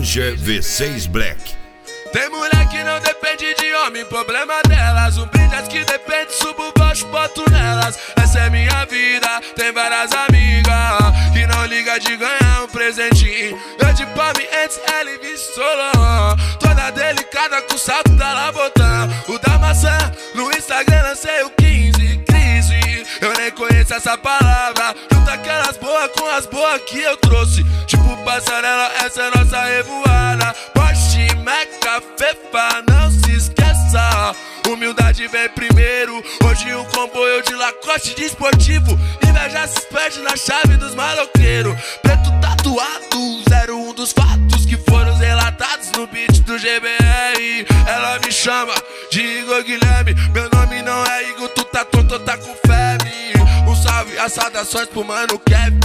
Ranger V6 Black. Tem mulher que não depende de homem, problema delas. Um brinde que depende, subo baixo, boto nelas. Essa é minha vida, tem várias amigas que não liga de ganhar um presentinho. Eu de palme antes, ela e Solon. Toda delicada com o salto da Labotã. O da maçã, no Instagram lancei o 15, crise. Eu nem conheço essa palavra. Junta aquelas boas com as boas que eu trouxe. Tipo passarela, essa é nossa revoada. Porsche, Meca, Fefa, não se esqueça. Humildade vem primeiro. Hoje um comboio de Lacoste de esportivo. Inveja se perde na chave dos maloqueiros. Preto tatuado, 01 dos fatos que foram relatados no beat do GBR. Ela me chama de Igor Guilherme. Meu nome não é Igor, tu tá tonto, tá com febre. Um salve, as saudações pro mano Kevin.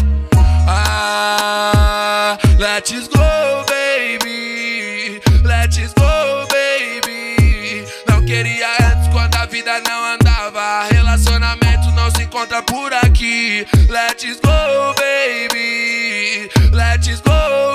Let's go, baby. Let's go, baby. Não queria antes quando a vida não andava. Relacionamento não se encontra por aqui. Let's go, baby. Let's go,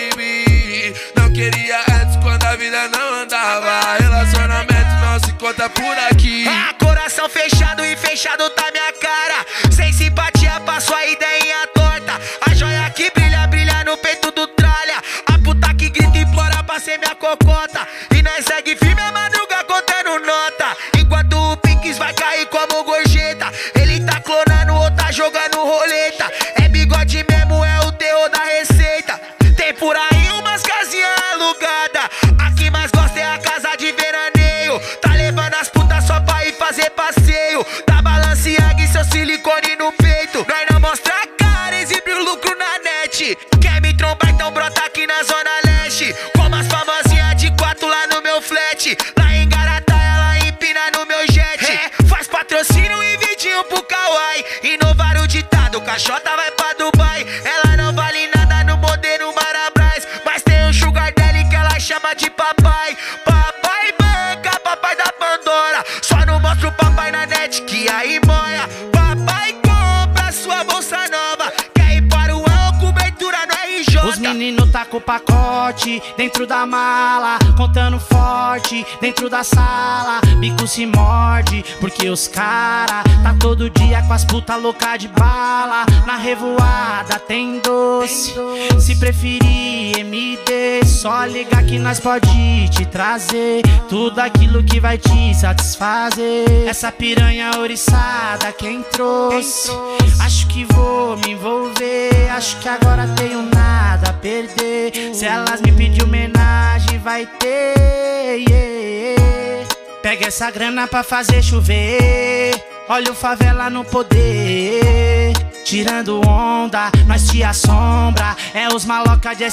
baby. Não queria antes quando a vida não andava. Relacionamento não se encontra por aqui. Coração fechado e fechado tá minha cara. Sem simpatia, passo a ideinha torta. A joia que brilha, brilha no peito do tralha. A puta que grita e implora pra ser minha cocota. E nós segue firme a madruga contando nota. Enquanto o Pinks vai cair como gorjeta. Ele tá clonando ou tá jogando roleta. É bigode mesmo, é o terror da receita. Tem por aí umas casinhas alugadas. A que mais gosta é a casa de veraneio. Tá levando as putas só pra ir fazer passeio. Da Balenciaga e seu silicone no peito. Nós não mostra a cara, exibe o lucro na net. Quer me trombar, então brota aqui na zona leste. Como as famosinhas de 4 lá no meu flat. Lá em Garatá, ela empina no meu jet. Faz patrocínio e vidinho pro Kawaii. Inovar o ditado, caixota vai pra Dubai. Ela não vale nada no modelo Marabras. Mas tem um sugar daddy que ela chama de papai. Papai banca, papai da Pandora. Só não mostra o papai na net que aí moia. Papai compra sua bolsa nova. Quer ir para o ano, cobertura no RJ. Os meninos tá com o pacote dentro da mala, contando forte dentro da sala. Bico se morde, porque os cara tá todo dia com as puta louca de bala. Na revoada tem doce, se preferir MD, só ligar que nós pode te trazer tudo aquilo que vai te satisfazer. Essa piranha ouriçada quem trouxe, acho que vou me envolver. Acho que agora tenho nada a perder. Se elas me pedir homenagem vai ter, yeah. Pega essa grana pra fazer chover. Olha o favela no poder. Tirando onda, nós te assombra. É os maloca de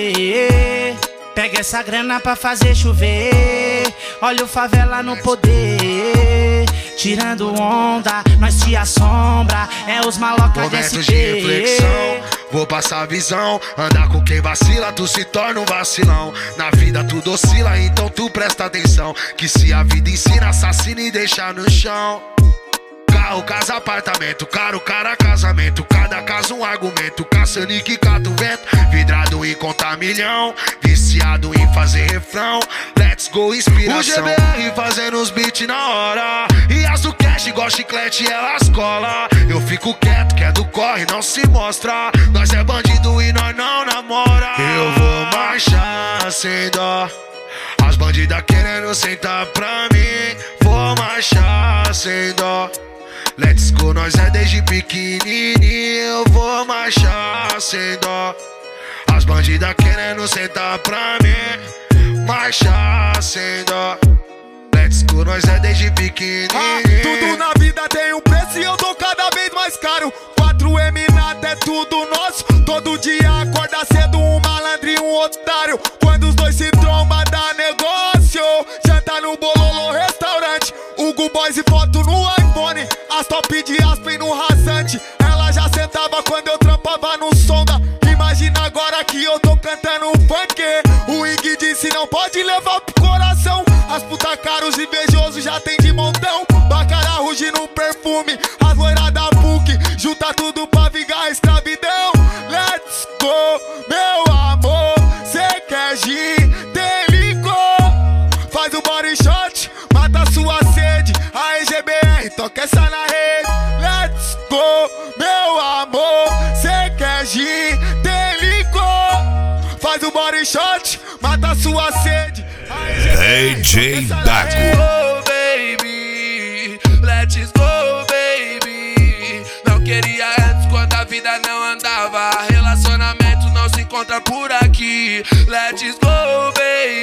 SP. Pega essa grana pra fazer chover. Olha o favela no poder. Tirando onda, nós te assombra. É os maloca de SP. Momentos de reflexão, vou passar a visão. Andar com quem vacila, tu se torna um vacilão. Na vida tudo oscila, então tu presta atenção. Que se a vida ensina, assassina e deixa no chão. Carro, casa, apartamento, caro, cara, casamento. Cada caso um argumento, caçando e que cata o vento. Vidrado em contar milhão, viciado em fazer refrão. Let's go, inspiração. O GBR fazendo os beats na hora. E as do cash, igual chiclete, elas cola. Eu fico quieto, que é do corre, não se mostra. Nós é bandido e nós não namora. Eu vou marchar sem dó. As bandidas querendo sentar pra mim. Vou marchar sem dó. Let's go, nós é desde pequenininho. Eu vou marchar sem dó. As bandidas querendo sentar pra mim. Marchar sem dó. Let's go, nós é desde pequenininho. Tudo na vida tem um preço e eu tô cada vez mais caro. 4M nada é tudo nosso. Todo dia acorda cedo um malandro e um otário. Quando os dois se trombam dá negócio. Janta no Bololô restaurante. Hugo Boys e foto no iPhone. As top de Aspen no rasante. Ela já sentava quando eu trampava no Sonda. Imagina agora que eu tô cantando um funk. O Ig disse não pode levar pro coração. As puta caros invejosos já tem de montão. Bacará ruge no perfume. As loiras da PUC junta tudo pra vingar a escravidão. Let's go, meu amor. Cê quer toca essa na rede. Let's go, meu amor. Cê quer gin, tem licor. Faz o body shot, mata sua sede. DJ Dago. Oh, baby, let's go, baby. Não queria antes quando a vida não andava. Relacionamento não se encontra por aqui. Let's go,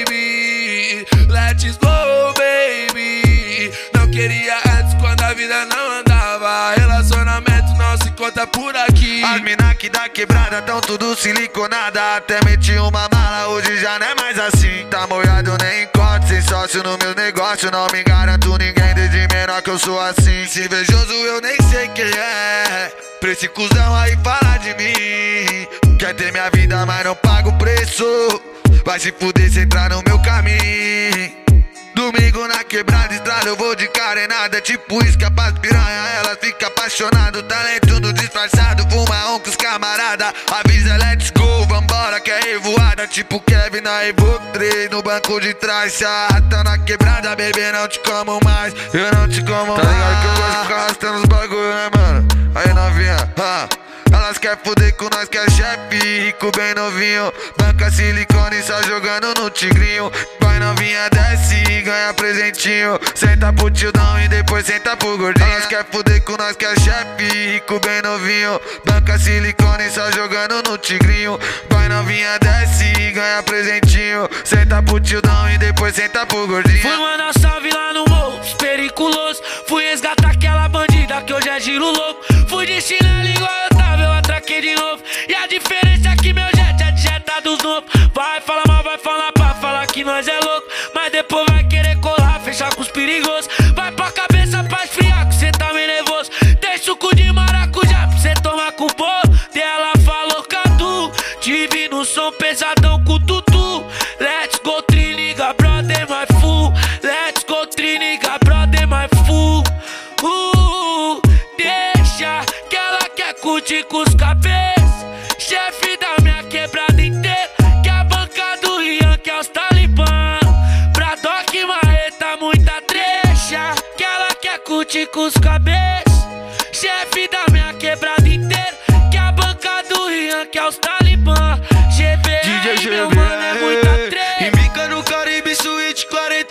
baby. Let's go, baby. Não queria antes quando a vida não andava. Relacionamento não se encontra por aqui. As mina que da quebrada tão tudo siliconada. Até meti uma mala, hoje já não é mais assim. Tá molhado, nem encontro, sem sócio no meu negócio. Não me garanto ninguém desde menor que eu sou assim. Se invejoso eu nem sei quem é. Pra esse cuzão aí falar de mim. Quer ter minha vida mas não paga o preço. Vai se fuder se entrar no meu caminho. Domingo na quebrada, estrada, eu vou de carenada. Tipo isca pras piranha, elas ficam apaixonadas. Talento no disfarçado, fuma com os camarada. Avisa, let's go, vambora que é revoada. Tipo Kevin na Evoque 3, no banco de trás. Se arrasta na quebrada, bebê, não te como mais. Eu não te como mais. Tá ligado que eu gosto de ficar arrastando os bagulho, né, mano? Aí novinha, elas quer fuder com nós que é chefe, rico bem novinho. Banca silicone só jogando no tigrinho. Vai novinha, desce e ganha presentinho. Senta pro tildão e depois senta pro gordinho. Elas quer fuder com nós que é chefe, rico bem novinho. Banca silicone só jogando no tigrinho. Vai novinha, desce e ganha presentinho. Senta pro tildão e depois senta pro gordinho. Fui mandar salve lá no morro, periculoso. Fui resgatar aquela bandida que hoje é giro louco. Fui de chinelo igual eu tava, eu atraquei de novo. E a diferença é que meu jet é de jeta dos novos. Vai falar mal, vai falar pra falar que nós é louco. Mas depois vai querer colar, fechar com os perigosos. Vai pra cabeça pra esfriar que cê tá meio nervoso. Tem suco de maracujá pra cê tomar com o bolo. Dela falou catu, tive no som pesadão com o tutu. Let's go triniga, brother, my fool. Let's go triniga, brother, my fool. Deixa que ela quer curtir com os cabeças. Chefe da minha quebrada inteira. Que a banca do Rian, que é os talibã. Pra Doc Marreta, muita trecha. Que ela quer curtir com os cabeças. Chefe da minha quebrada inteira. Que a banca do Rian, que é os talibã. GBR, meu mano, é muita trecha. Embica no Caribe Suite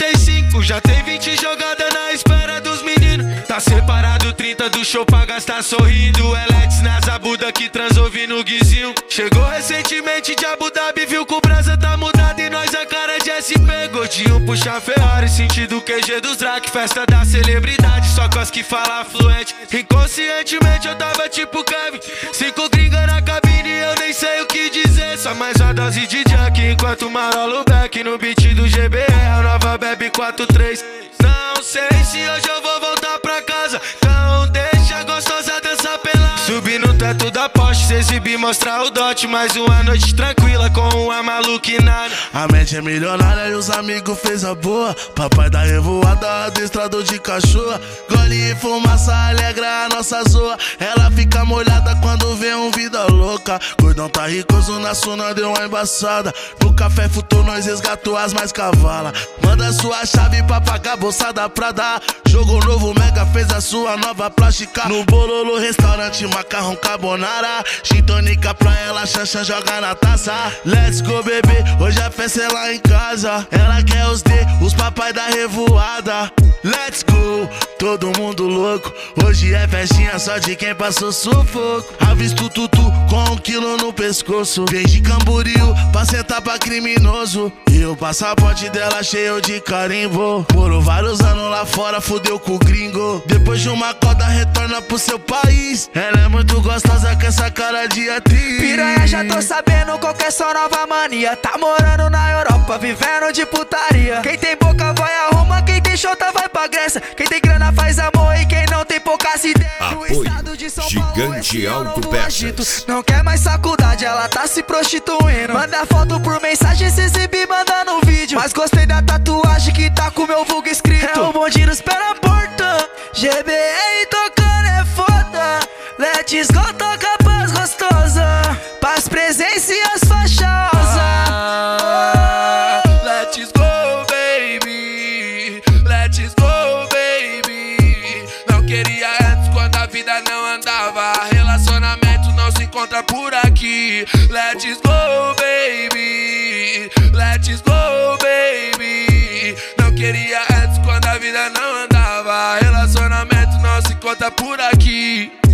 45. Já tem 20 jogadas na espera dos meninos. Tá separado 30 do show pra gastar sorrindo. Elex na Zabuda que transou no guizinho. Chegou recentemente de Abu Dhabi, viu que o brasa tá mudado e nós a cara de SP. Gordinho puxa Ferrari, sentido QG dos Drac. Festa da celebridade, só cos que fala fluente. Inconscientemente eu tava tipo Kevin. 5 gringa na cabine, eu nem sei o que dizer. Só mais uma dose de Jack enquanto marolo back no beat do GBR, a nova Bebe 43. Não sei se hoje eu vou voltar pra casa, então deixa a gostosa dançar pelada. Subir no teto da Porsche, se exibir, mostrar o dote. Mais uma noite tranquila com uma maluquinada. A mente é milionária e os amigos fez a boa. Papai da revoada, adestrador de cachorra. Gole e fumaça alegra a nossa zoa. Ela fica molhada quando vê um vida louca. Gordão tá ricoso na suna, deu uma embaçada. No café futou, nós resgatou as mais cavala. Manda sua chave pra pagar a bolsada pra dar. Jogo novo, Mega fez a sua nova plástica. No Bololo, restaurante, macarrão carbonara. Gin tônica pra ela, chancha, joga na taça. Let's go, bebê, hoje a festa é lá em casa. Ela quer os D, os papai da revoada. Let's go, todo mundo louco. Hoje é festinha só de quem passou sufoco. Avisto tutu com 1 quilo no pescoço. Vem de Camboriú pra sentar pra criminoso. E o passaporte dela cheio de carimbo. Morou vários anos lá fora, fudeu com o gringo. Depois de uma coda retorna pro seu país. Ela é muito gostosa com essa cara de atriz. Piranha, já tô sabendo qual que é sua nova mania. Tá morando na Europa, vivendo de putaria. Quem tem boca vai a Roma, quem tem chota vai pra Grécia. Quem tem grana faz amor e quem não tem poucas ideias. No Apoio estado de São Gigante Paulo, Autopeças. não quer mais faculdade, ela tá se prostituindo. Manda foto por mensagem, se exibir, manda no vídeo. Mas gostei da tatuagem que tá com meu vulgo escrito. É o bonde nos pé na porta. GBR tocando é foda. Let's go, toca paz gostosa. Paz, presença e as faixosas. Let's go, baby. Let's go, baby. Não queria encontra por aqui. Let's go, baby. Let's go, baby. Não queria antes quando a vida não andava. Relacionamento não se conta por aqui.